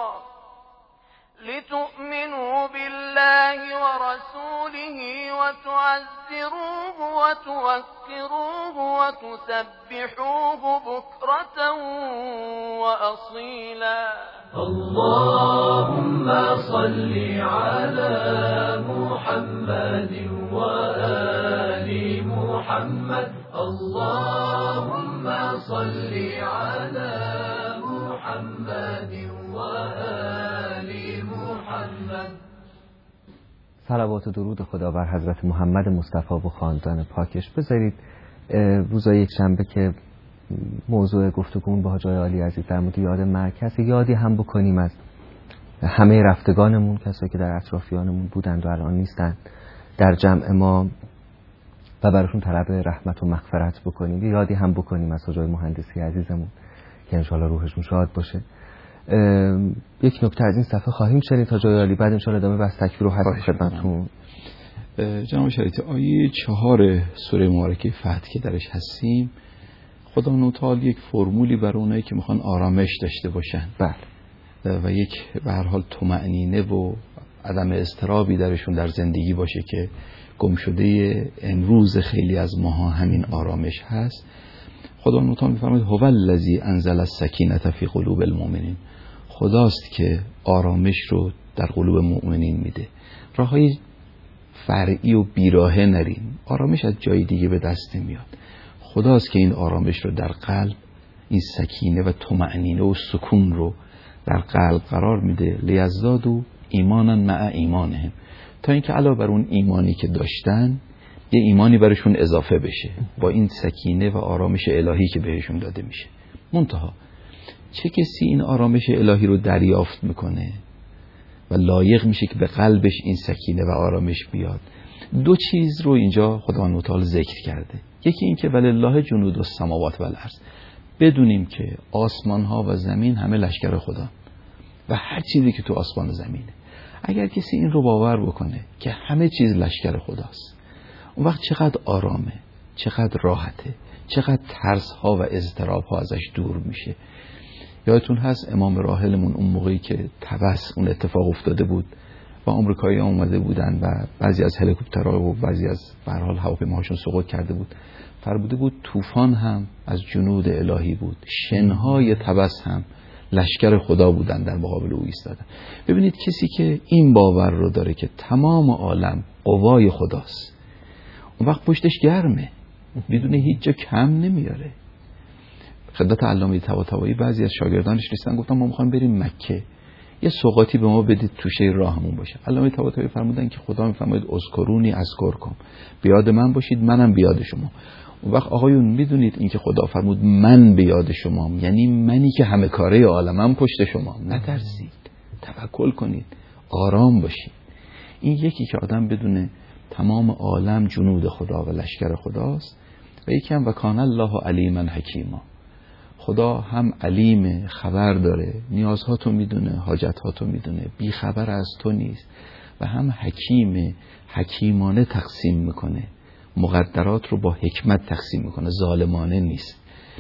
لتؤمنوا بالله ورسوله وتعزروه وتوكروه وتسبحوه بكرة وأصيلا. اللهم صل على محمد وآل محمد اللهم صل على محمد وآل محمد. صلوات و درود خدا بر حضرت محمد مصطفی و خاندان پاکش. بذارید روزای یک شنبه که موضوع گفتگومون با حاج عالی عزیز در مورد یاد مرکز، یادی هم بکنیم از همه رفتگانمون، کسایی که در اطرافیانمون بودند و الان نیستند در جمع ما و براشون طلب رحمت و مغفرت بکنیم. یادی هم بکنیم از حاج مهندسی عزیزمون که انشالله روحشون شاد باشه. یک نکته از این صفحه خواهیم شنید حاج عالی، بعد انشالله ادامه بحث تکفیر و حد خدمتتون. جناب شریعتی آیه چهار سوره مبارکه فتح که درش هستیم، خدا تعالی یک فرمولی برای اونایی که میخوان آرامش داشته باشن بله و یک به هر حال طمأنینه و عدم اضطرابی درشون در زندگی باشه که گم شده امروز خیلی از ماها همین آرامش هست. خدا متعال می‌فرماید هو الذی انزل السکینة فی قلوب المؤمنین. خداست که آرامش رو در قلوب مؤمنین میده. راههای فرعی و بیراهه نریم، آرامش از جای دیگه به دست نمیاد. خداست که این آرامش رو در قلب، این سکینه و طمأنینه و سکون رو در قلب قرار میده. لیزدادوا ایمانا مع ایمانهم، تا اینکه علاوه بر اون ایمانی که داشتن یه ایمانی برشون اضافه بشه با این سکینه و آرامش الهی که بهشون داده میشه. منتها چه کسی این آرامش الهی رو دریافت میکنه و لایق میشه که به قلبش این سکینه و آرامش بیاد؟ دو چیز رو اینجا خداوند متعال ذکر کرده. یکی این که ولله جنود السماوات و الارض، بدونیم که آسمان ها و زمین همه لشکر خدا و هر چیزی که تو آسمان و زمینه. اگر کسی این رو باور بکنه که همه چیز لشکر خداست، اون وقت چقدر آرامه، چقدر راحته، چقدر ترس ها و اضطراب ها ازش دور میشه. یادتون هست امام راحلمون اون موقعی که طبس اون اتفاق افتاده بود و آمریکایی اومده بودن و بعضی از هلیکوپترها و بعضی از به هر حال هواپیماهاشون سقوط کرده بود، فرموده بود طوفان هم از جنود الهی بود، شنهای طبس هم لشکر خدا بودن در مقابل او ایستادن. ببینید کسی که این باور رو داره که تمام عالم قوای خداست، اون وقت پشتش گرمه، بدون هیچ جا کم نمیاره. خدمت علامه طباطبایی بعضی از شاگردانش رسیدن گفتن ما میخوایم بریم مکه، یه سوغاتی به ما بدید توشه راهمون باشه. علامه طباطبایی فرمودن که خدا میفرماید اذکرونی اذکرکم، بیاد من باشید منم بیاد شما. اون وقت آقایون میدونید این که خدا فرمود من بیاد شما، یعنی منی که همه کاره عالمم پشت شما. نترسید، توکل کنید، آرام باشید. این یکی که آدم بدونه تمام عالم جنود خدا و لشکر خداست، و یکی هم و کان الله علیما حکیما، خدا هم علیم، خبر داره، نیازهاتو میدونه، حاجتهاتو میدونه، بی خبر از تو نیست، و هم حکیم، حکیمانه تقسیم میکنه، مقدرات رو با حکمت تقسیم میکنه، ظالمانه نیست.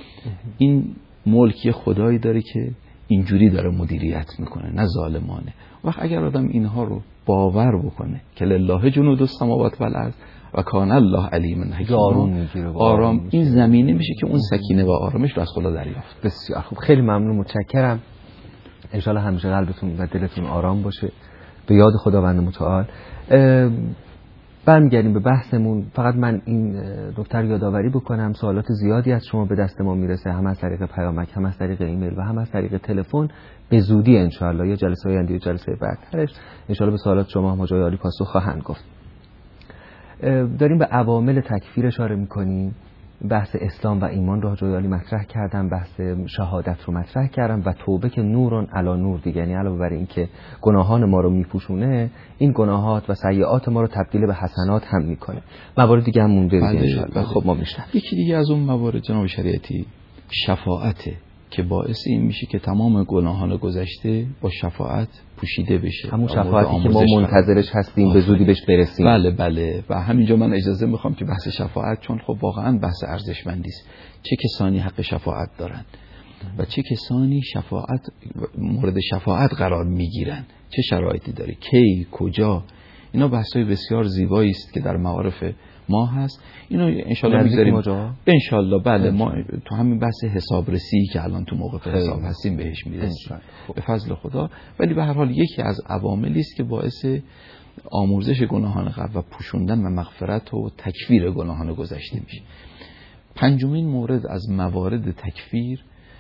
این ملکی خدایی داره که اینجوری داره مدیریت میکنه، نه ظالمانه. وقت اگر آدم اینها رو باور بکنه که لله جنود السماوات و الارض و کان الله علیما حکیما، آرام این زمینه میشه که اون سکینه و آرامش رو از خدا دریافت. بسیار خوب، خیلی ممنون، متشکرم. ان شاء الله همیشه قلبتون و دلتون آرام باشه به یاد خداوند متعال. برمیگردیم به بحثمون. فقط من این دکتر یادآوری بکنم سوالات زیادی از شما به دست ما میرسه، هم از طریق پیامک، هم از طریق ایمیل و هم از طریق تلفن. به زودی ان شاء الله یا جلسه آینده یا جلسه بعدترش ان شاء الله به سوالات شما هم جای عالی پاسخ خواهند گفت. داریم به عوامل تکفیر اشاره میکنیم. بحث اسلام و ایمان رو جای عالی مطرح کردم، بحث شهادت رو مطرح کردم و توبه که نورون علی نور دیگه، یعنی علاوه بر این که گناهان ما رو میپوشونه، این گناهات و سیئات ما رو تبدیل به حسنات هم میکنه. موارد دیگه هم مونده دیگه ان شاء الله. خب ما میشنم. یکی دیگه از اون موارد جناب شریعتی شفاعته که باعث این میشه که تمام گناهان گذشته با شفاعت پوشیده بشه، همون شفاعتی که ما منتظرش هستیم به زودی بهش برسیم. بله بله. و همینجا من اجازه میخوام که بحث شفاعت، چون خب واقعا بحث ارزشمندی است، چه کسانی حق شفاعت دارن و چه کسانی شفاعت مورد شفاعت قرار میگیرن، چه شرایطی داره، کی، کجا، اینا بحثای بسیار زیبایی است که در معارف ما هست. اینو انشالله میذاریم انشالله. بله ما تو همین بحث حسابرسی که الان تو موقف حساب هستیم بهش میرسیم به فضل خدا. ولی به هر حال یکی از عواملی است که باعث آمرزش گناهان قبل و پوشوندن و مغفرت و تکفیر گناهان گذشته میشه. پنجمین مورد از موارد تکفیر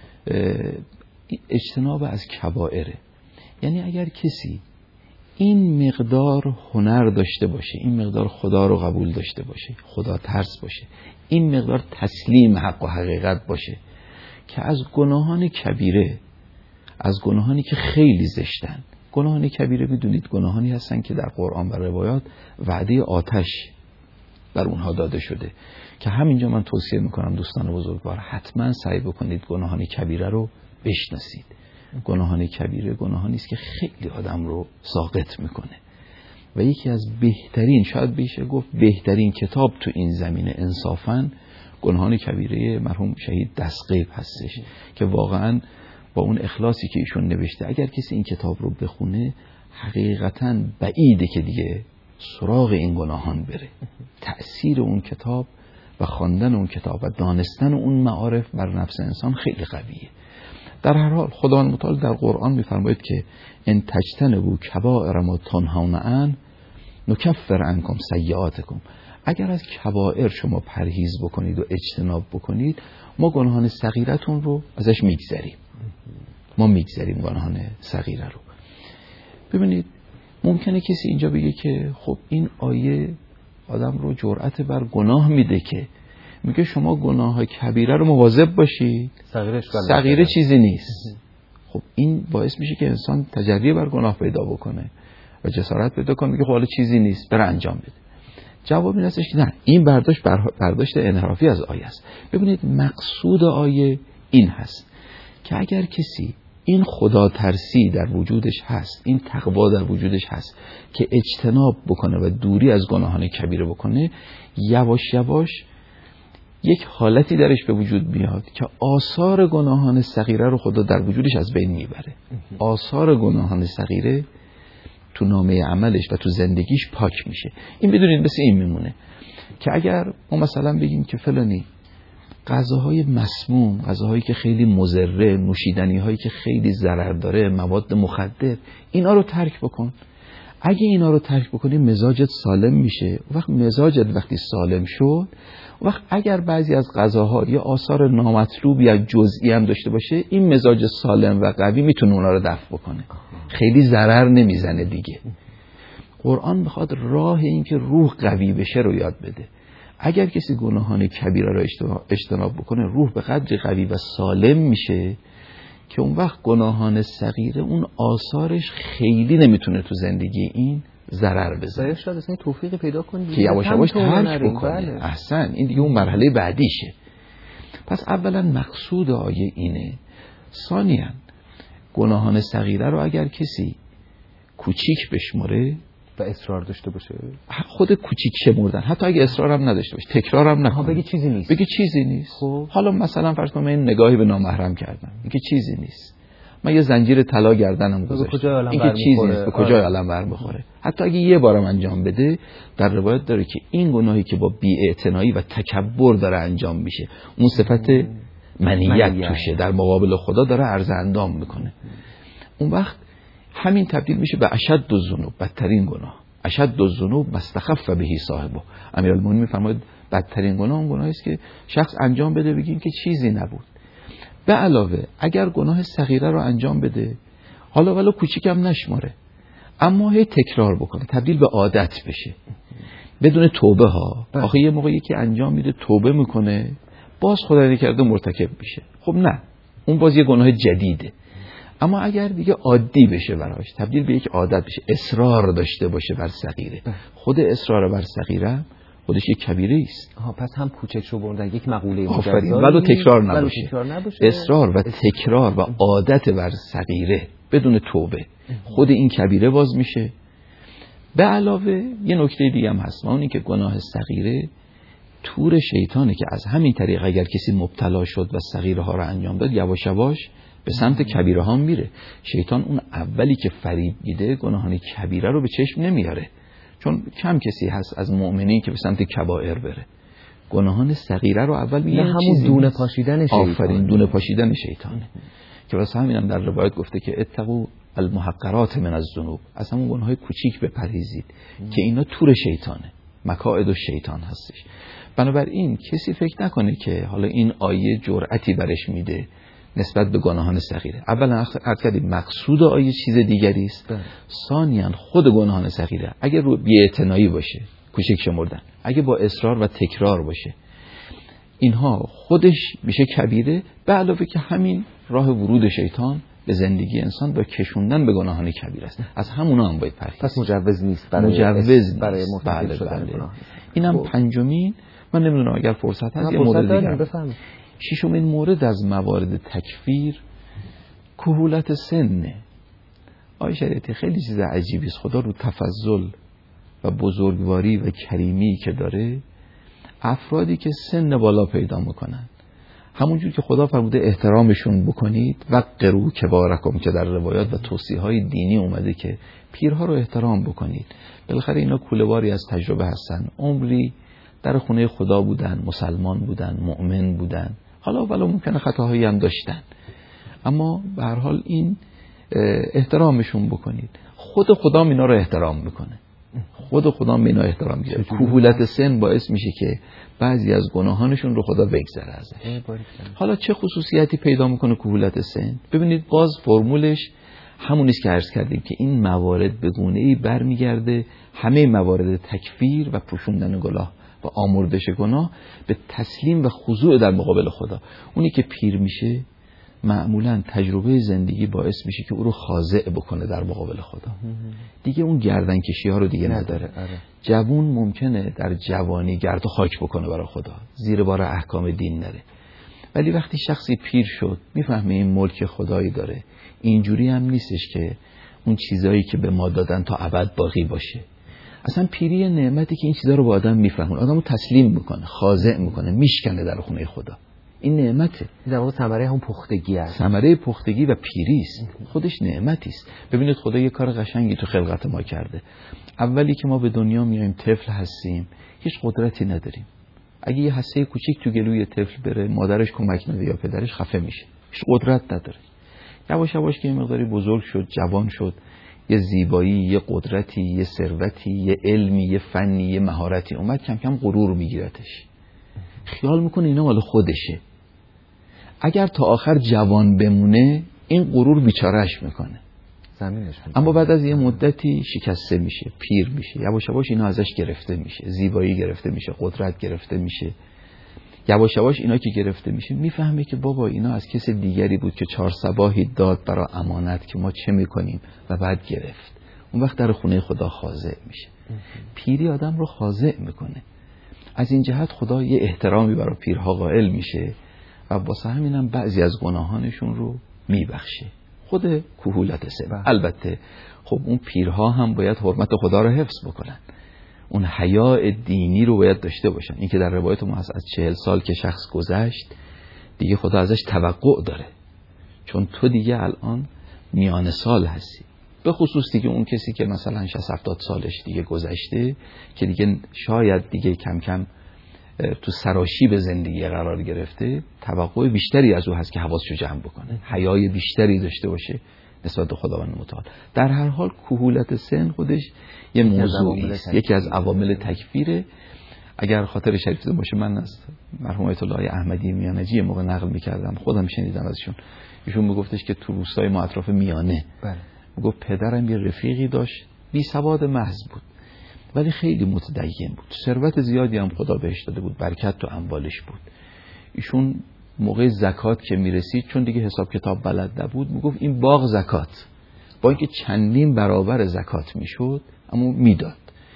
اجتناب از کبائره. یعنی اگر کسی این مقدار هنر داشته باشه، این مقدار خدا رو قبول داشته باشه، خدا ترس باشه، این مقدار تسلیم حق و حقیقت باشه که از گناهان کبیره، از گناهانی که خیلی زشتن، گناهان کبیره بدونید گناهانی هستن که در قرآن و روایات وعده آتش بر اونها داده شده، که همینجا من توصیه میکنم دوستان بزرگوار حتما سعی بکنید گناهان کبیره رو بشناسید. گناهان کبیره گناهانی است که خیلی آدم رو ساقط میکنه و یکی از بهترین، شاید بشه گفت بهترین کتاب تو این زمینه انصافاً گناهان کبیره مرحوم شهید دستقیب هستش که واقعاً با اون اخلاصی که ایشون نوشته اگر کسی این کتاب رو بخونه حقیقتاً بعیده که دیگه سراغ این گناهان بره. تأثیر اون کتاب و خواندن اون کتاب و دانستن اون معارف بر نفس انسان خیلی قویه. در هر حال خداوند متعال در قرآن می‌فرماید که ان تجتنبوا کبائر ما تنهون عنه نکفر عنکم سیئاتکم. اگر از کبائر شما پرهیز بکنید و اجتناب بکنید، ما گناهان صغیرتون رو ازش میگذریم. ما میگذریم گناهان صغیره رو. ببینید ممکنه کسی اینجا بگه که خب این آیه آدم رو جرأت بر گناه میده که میگه شما گناه کبیره رو مواظب باشید، صغیره چیزی نیست. خب این باعث میشه که انسان تجربه بر گناه پیدا بکنه و جسارت پیدا کنه میگه خب حالا چیزی نیست، بره انجام بده. جواب این هستش که نه، این برداشت برداشت انحرافی از آیه است. ببینید مقصود آیه این هست که اگر کسی این خدا ترسی در وجودش هست، این تقوا در وجودش هست که اجتناب بکنه و دوری از گناهان کبیره بکنه، یواش یواش یک حالتی درش به وجود میاد که آثار گناهان صغیره رو خدا در وجودش از بین میبره. آثار گناهان صغیره تو نامه عملش و تو زندگیش پاک میشه. این بدونید مثل این میمونه که اگر ما مثلا بگیم که فلانی غذاهای مسموم، غذاهایی که خیلی مضره، نوشیدنی هایی که خیلی ضرر داره، مواد مخدر، اینا رو ترک بکن. اگه اینا رو ترک بکنی مزاجت سالم میشه. وقت مزاجت وقتی سالم شد، وقت اگر بعضی از غذاها یا آثار نامطلوب یا جزئی هم داشته باشه، این مزاج سالم و قوی میتونه اونا رو دفع بکنه، خیلی ضرر نمیزنه دیگه. قرآن میخواد راه این که روح قوی بشه رو یاد بده. اگر کسی گناهان کبیره رو اجتناب بکنه، روح به قدری قوی و سالم میشه که اون وقت گناهان صغیره اون آثارش خیلی نمیتونه تو زندگی این ضرر بزنه. شاید اصلا توفیق پیدا کنی که یواش یواش ترک بکنه. احسن، این دیگه اون مرحله بعدیشه. پس اولا مقصود آیه اینه. ثانیاً گناهان صغیره رو اگر کسی کوچیک بشماره و اصرار داشته باشه، خود کوچیک شمردن، حتی اگه اصرار هم نداشته باشه، تکرار هم نکنه، بگی چیزی نیست، بگی چیزی نیست. خب حالا مثلا فرض کن من نگاهی به نامحرم کردم، میگه چیزی نیست. من یه زنجیر طلا گردنم گذاشتم، این چیزی نیست، به کجای عالم بر بخوره. حتی اگه یه بارم انجام بده، در روایت داره که این گناهی که با بی‌اعتنایی و تکبر داره انجام میشه، اون صفت منیت توشه، در مقابل خدا داره عرض اندام میکنه. اون وقت همین تبدیل میشه به اشد الذنوب، بدترین گناه. اشد الذنوب ما استخف بهی صاحبه. امیرالمومنین میفرماید بدترین گناه اون گناهی است که شخص انجام بده بگیم که چیزی نبود. به علاوه اگر گناه صغیره رو انجام بده، حالا ولو کوچیکم نشماره، اما هی تکرار بکنه، تبدیل به عادت بشه بدون توبه ها. آخه یه موقعی که انجام میده توبه میکنه، باز خدای نکرده مرتکب میشه. خب نه، اون باز یه گناه جدیده. اما اگر دیگه عادی بشه براش، تبدیل به یک عادت بشه، اصرار داشته باشه بر صغیره، خود اصرار بر صغیره خودش یک کبیره است. آها، پس هم کوچک شو بردن یک مقوله مجزایی، ولی تکرار نباشه. نباشه. اصرار و تکرار و عادت بر صغیره بدون توبه، خود این کبیره باز میشه. به علاوه یه نکته دیگه هم هست، اون این که گناه صغیره تور شیطانه که از همین طریق اگر کسی مبتلا شد و صغیره ها رو انجام داد، یواش یواش به سمت کبیره ها میره. شیطان اون اولی که فریب میده گناهان کبیره رو به چشم نمیاره، چون کم کسی هست از مؤمنین که به سمت کبائر بره. گناهان صغیره رو اول میگه همون دونه پاشیدن شیطان. آفرین، دونه پاشیدن شیطانه که واسه همینم در روایت گفته که اتقوا المحقرات من الذنوب، از همون گناههای کوچیک بپرهیزید که اینا تور شیطانه، مکائد الشیطان هستش. بنابراین کسی فکر نکنه که حالا این آیه جرأتی برش میده نسبت به گناهان صغیره. اولا عرض کردیم مقصود آیه چیز دیگری است. ثانیاً خود گناهان صغیره اگر رو بی‌اعتنایی باشه، کوچک شمردن، اگه با اصرار و تکرار باشه، اینها خودش میشه کبیره. به علاوه که همین راه ورود شیطان به زندگی انسان با کشوندن به گناهان کبیره است. از همونا هم باید پرهیز. پس مجوز نیست برای مجوز نیست برای بله بله. اینم پنجمین، من نمیدونم اگر فرصت هست یه مورد دیگه بفرمایید. ششمین مورد از موارد تکفیر کهولت سنه. آیه شریعتی خیلی چیز عجیبی است. خدا رو تفضل و بزرگواری و کریمی که داره، افرادی که سن بالا پیدا میکنن، همونجور که خدا فرموده احترامشون بکنید و قرو کبارکم که در روایات و توصیه‌های دینی اومده که پیرها رو احترام بکنید. بالاخره اینا کوله‌باری از تجربه هستن، عمری در خونه خدا بودن، مسلمان بودن، مؤمن بودن، حالا ولی ممکنه خطاهایی هم داشتن، اما به هر حال این احترامشون بکنید. خود خدا اینا رو احترام میکنه، خود خدا اینا احترام میگیره. کهولت سن باعث میشه که بعضی از گناهانشون رو خدا بگذره ازش. حالا چه خصوصیتی پیدا میکنه کهولت سن؟ ببینید باز فرمولش همون است که عرض کردیم که این موارد به گونه‌ای برمیگرده، همه موارد تکفیر و پوشوندن گناه و آمرزش گناه به تسلیم و خضوع در مقابل خدا. اونی که پیر میشه معمولا تجربه زندگی باعث میشه که او رو خاضع بکنه در مقابل خدا. دیگه اون گردن کشی ها رو دیگه نداره. جوون ممکنه در جوانی گرد و خاک بکنه برای خدا، زیر بار احکام دین نره، ولی وقتی شخصی پیر شد میفهمه این ملک خدایی داره. اینجوری هم نیستش که اون چیزایی که به ما دادن تا ابد باقی باشه. اصلا پیری نعمتی که این چیزا رو با آدم میفهمونه، آدمو تسلیم میکنه، خاضع میکنه، میشکنه در خونه خدا. این نعمته، در واقع ثمره هم پختگی است، ثمره پختگی و پیری است، خودش نعمتی است. ببینید خدا یه کار قشنگی تو خلقت ما کرده. اولی که ما به دنیا میایم طفل هستیم، هیچ قدرتی نداریم. اگه یه حسه کوچیک تو گلوی طفل بره، مادرش کمک نده یا پدرش، خفه میشه، هیچ قدرت نداره. یواش یواش که یه مقداری بزرگ شد، جوان شد، یه زیبایی، یه قدرتی، یه ثروتی، یه علمی، یه فنی، یه مهارتی اومد، کم کم غرور میگیرتش، خیال میکنه اینا مال خودشه. اگر تا آخر جوان بمونه این غرور بیچارهش میکنه، زمینش میکنه. اما بعد از یه مدتی شکسته میشه، پیر میشه، یواش یواش اینا ازش گرفته میشه، زیبایی گرفته میشه، قدرت گرفته میشه. یواش یواش اینا که گرفته میشه میفهمه که بابا اینا از کس دیگری بود که چهار صباحی داد برای امانت که ما چه میکنیم و بعد گرفت. اون وقت در خونه خدا خاضع میشه. پیری آدم رو خاضع میکنه. از این جهت خدا یه احترامی برای پیرها قائل میشه و واسه همینم بعضی از گناهانشون رو میبخشه. خود کهولت سن. البته خب اون پیرها هم باید حرمت خدا رو حفظ بکنن، اون حیاء دینی رو باید داشته باشن. این که در روایت ما هست از چهل سال که شخص گذشت دیگه خدا ازش توقع داره، چون تو دیگه الان میان سال هستی. به خصوص دیگه اون کسی که مثلا شصت هفتاد سالش دیگه گذشته که دیگه شاید دیگه کم کم تو سراشیب زندگی قرار گرفته، توقع بیشتری از او هست که حواسشو جمع بکنه، حیای بیشتری داشته باشه نسبت به خداوند متعال. در هر حال کهولت سن خودش یه موضوعی است، یکی از عوامل تکفیره. اگر خاطر شریف باشه، من از مرحوم آیت الله احمدی میانجی موقع نقل میکردم، خودم شنیدم ازشون. ایشون میگفتش که تو روستای ما اطراف میانه، بله، میگفت پدرم یه رفیقی داشت بی سواد محض بود ولی خیلی متدین بود، ثروت زیادی هم خدا بهش داده بود، برکت تو اموالش بود. ایشون موقع زکات که میرسید، چون دیگه حساب کتاب بلد نبود، میگفت این باغ زکات، با اینکه چندین برابر زکات میشد اما میداد.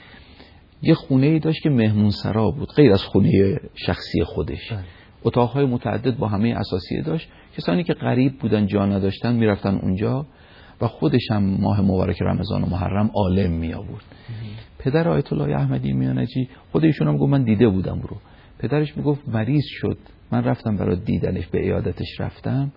یه خونه ای داشت که مهمون سرا بود، غیر از خونه شخصی خودش، اتاقهای متعدد با همه اساسیه داشت. کسانی که غریب بودن جا نداشتن میرفتن اونجا و خودش هم ماه مبارک رمضان و محرم عالم می آورد. پدر آیت الله احمدی میانجی خود ایشون هم گفت من دیده بودم رو. پدرش میگفت مریض شد، من رفتم برای دیدنش، به عیادتش رفتم،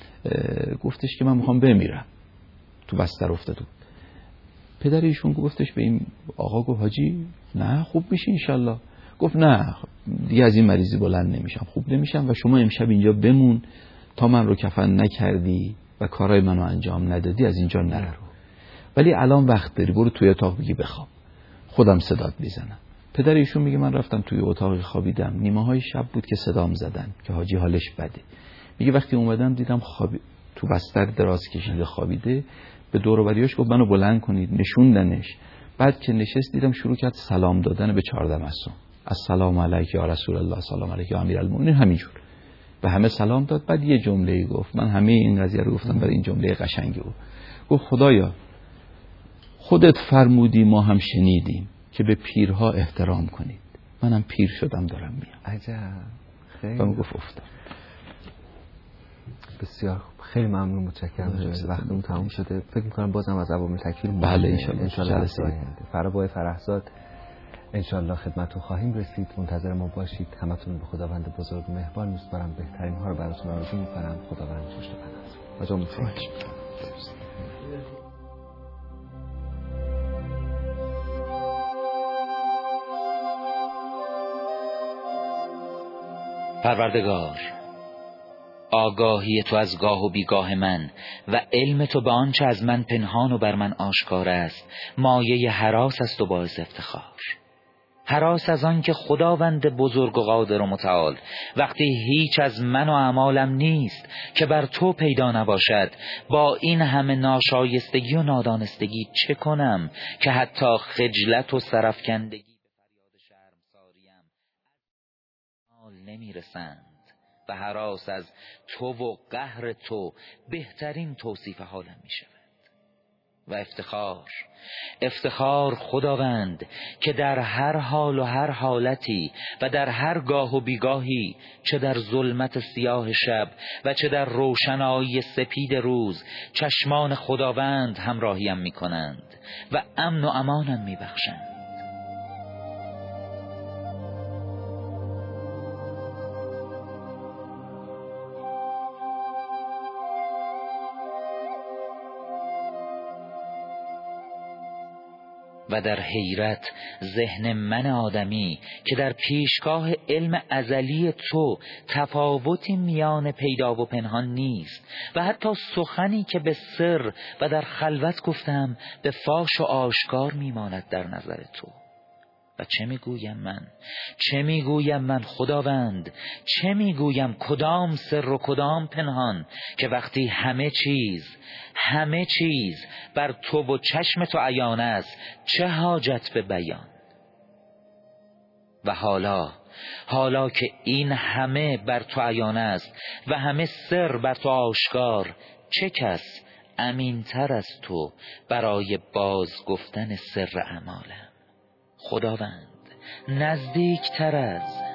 گفتش که من میخوام بمیرم، تو بستر افتاده بود. پدر ایشون گفتش به این آقا، گفت حاجی نه خوب میشی انشالله. گفت نه دیگه از این مریضی بلند نمیشم، خوب نمیشم و شما امشب اینجا بمون، تا من رو کفن نکردی و کارهای منو انجام ندادی از اینجا نرو، ولی الان وقت داری، برو توی اتاق بگی بخواب، خودم صدات میزنم. پدر ایشون میگه من رفتم توی اتاق خوابیدم، نیمه های شب بود که صدام زدن که حاجی حالش بده. میگه وقتی اومدم دیدم خوابی تو بستر دراز کشیده خوابیده، به دور و بریاش گفت منو بلند کنید، نشوندنش. بعد که نشست دیدم شروع کرد سلام دادن به چهارده معصوم، السلام علیک یا رسول الله، سلام علیک یا امیرالمومنین، همینجور به همه سلام داد. بعد یه جمله گفت، من همه این قضیه رو گفتم برای این جمله قشنگی بود. گفت خدایا خودت فرمودی ما هم شنیدیم که به پیرها احترام کنید، منم پیر شدم دارم میام. عجب، خیلی و گفت افتاد. بسیار خیلی ممنون، متشکرم. وقتمون تموم شده، فکر می‌کنم بازم از عوامل تکفیر بله ان شاء الله جلسه آینده فرابای فرحزاد انشالله خدمتتون خواهیم رسید. منتظر ما باشید. همتون به خداوند بزرگ مهربان میسپارم. بهترین ها رو براتون آرزو میکنم. خداوند پشت پناهتون. با امید. پروردگار، آگاهی تو از گاه و بیگاه من و علم تو به آنچه از من پنهان و بر من آشکار است مایه هراس است و باعث افتخار. هراس از آن که خداوند بزرگ و قادر و متعال وقتی هیچ از من و اعمالم نیست که بر تو پیدا نباشد، با این همه ناشایستگی و نادانستگی چه کنم که حتی خجلت و سرفکندگی به فریاد شرمساریم حال نمی رسند و هراس از تو و قهر تو بهترین توصیف حالم می شود. و افتخار افتخار خداوند که در هر حال و هر حالتی و در هر گاه و بیگاهی، چه در ظلمت سیاه شب و چه در روشنایی سپید روز، چشمان خداوند همراهیم می کنند و امن و امانم می بخشند. و در حیرت ذهن من آدمی که در پیشگاه علم ازلی تو تفاوتی میان پیدا و پنهان نیست و حتی سخنی که به سر و در خلوت گفتم به فاش و آشکار میماند در نظر تو. و چه میگویم من چه میگویم من خداوند، چه میگویم کدام سر و کدام پنهان که وقتی همه چیز همه چیز بر تو و چشم تو عیان است، چه حاجت به بیان. و حالا حالا که این همه بر تو عیان است و همه سر بر تو آشکار، چه کس امینتر از تو برای باز گفتن سر اعمالم؟ خداوند نزدیکتر از